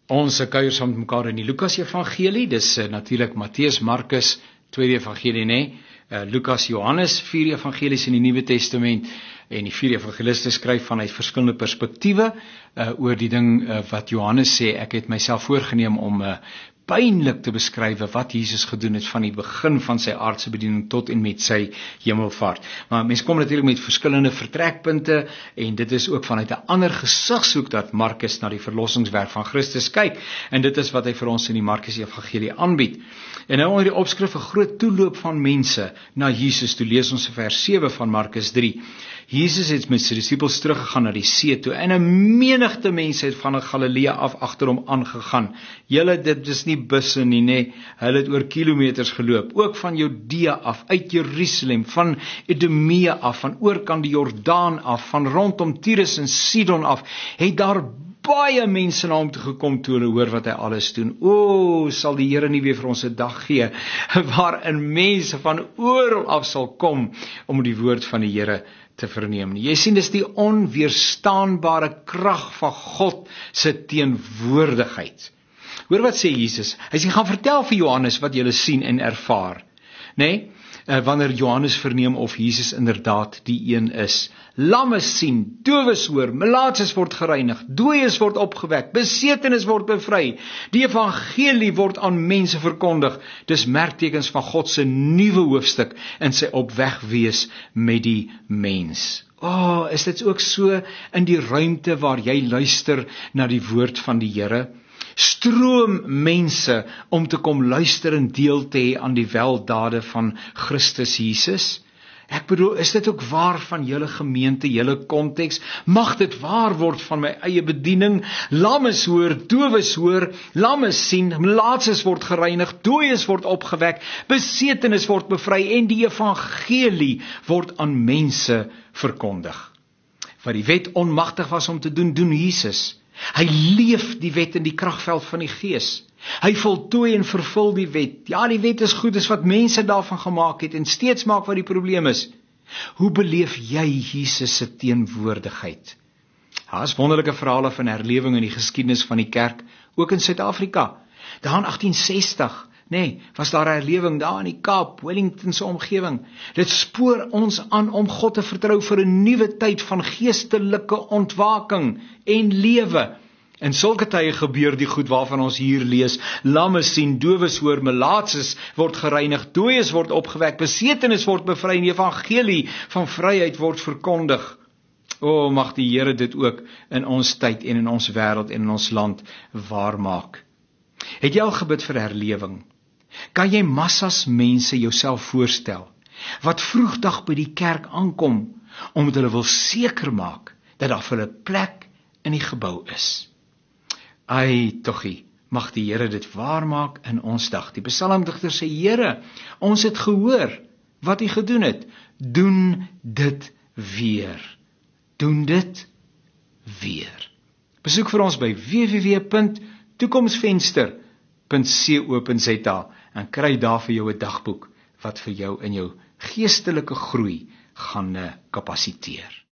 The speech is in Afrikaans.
Ons kuier saam met mekaar in die Lukas Evangelie, dis natuurlik Matteus, Markus, tweede Evangelie, Lukas, Johannes, 4 Evangelies in die Nuwe Testament, en die 4 evangeliste skryf vanuit verskillende perspektiewe oor die ding wat Johannes sê. Ek het myself voorgeneem om pynlik te beskryf wat Jesus gedoen het van die begin van sy aardse bediening tot en met sy hemelvaart. Maar mense kom natuurlik met verskillende vertrekpunte, en dit is ook vanuit 'n ander gesigshoek dat Markus na die verlossingswerk van Christus kyk, en dit is wat hy vir ons in die Markus Evangelie aanbied. En nou onder die opskrif 'n groot toeloop van mense na Jesus toe, lees ons vers 7 van Markus 3. Jesus het met sy disippels teruggegaan na die see toe, en 'n menigte mense het van Galilea af agter hom aangegaan. Dit is nie busse nie, hulle het oor kilometers geloop, ook van Judea af, uit Jerusalem, van Idumea af, van oorkant die Jordaan af, van rondom Tyrus en Sidon af, het daar baie mense na hom toe gekom toe hulle hoor wat hy alles doen. Sal die Here nie weer vir ons 'n dag gee, waarin mense van oral af sal kom, om die woord van die Here te verneem nie. Jy sien, dis die onweerstaanbare krag van God se teenwoordigheid. Hoor wat sê Jesus? Hy sê, gaan vertel vir Johannes wat julle sien en ervaar. Wanneer Johannes verneem of Jesus inderdaad die een is. Lammes sien, dowes hoor, melaatses word gereinig, dooies word opgewek, besetenes word bevry. Die evangelie word aan mense verkondig. Dis merktekens van God se nuwe hoofstuk in sy opweg wees met die mens. Is dit ook so in die ruimte waar jy luister na die woord van die Here? Stroom mense om te kom luister en deel te hê aan die weldade van Christus Jesus? Ek bedoel, is dit ook waar van julle gemeente, julle konteks? Mag dit waar word van my eie bediening? Lammes hoor, dowes hoor, lammes sien, melaatses word gereinig, dooies word opgewek, besetenes word bevry, en die evangelie word aan mense verkondig. Wat die wet onmagtig was om te doen, doen Jesus. Hy leef die wet in die kragveld van die Gees. Hy voltooi en vervul die wet. Ja, die wet is goed, is wat mense daarvan gemaak het, en steeds maak wat die probleem is. Hoe beleef jy Jesus se teenwoordigheid? Daar is wonderlike verhale van herlewing in die geskiedenis van die kerk, ook in Suid-Afrika. Daar in 1860, was daar 'n herlewing daar in die Kaap, Wellington se omgewing. Dit spoor ons aan om God te vertrou vir 'n nuwe tyd van geestelike ontwaking en lewe. In sulke tye gebeur die goed waarvan ons hier lees. Lammes sien, dowes hoor, melaatses word gereinig, dooies word opgewek, besetenes word bevry, en die evangelie van vryheid word verkondig. Mag die Here dit ook in ons tyd en in ons wêreld en in ons land waarmaak. Het jy al gebid vir herlewing? Kan jy massas mense jouself voorstel, wat vroegdag by die kerk aankom, omdat hulle wil seker maak, dat daar vir hulle plek in die gebou is? Toggie, mag die Here dit waarmaak in ons dag. Die psalmdigter sê, Here, ons het gehoor wat U gedoen het. Doen dit weer. Doen dit weer. Besoek vir ons by www.toekomsvenster.co.za en kry daar vir jou 'n dagboek wat vir jou in jou geestelike groei gaan kapasiteer.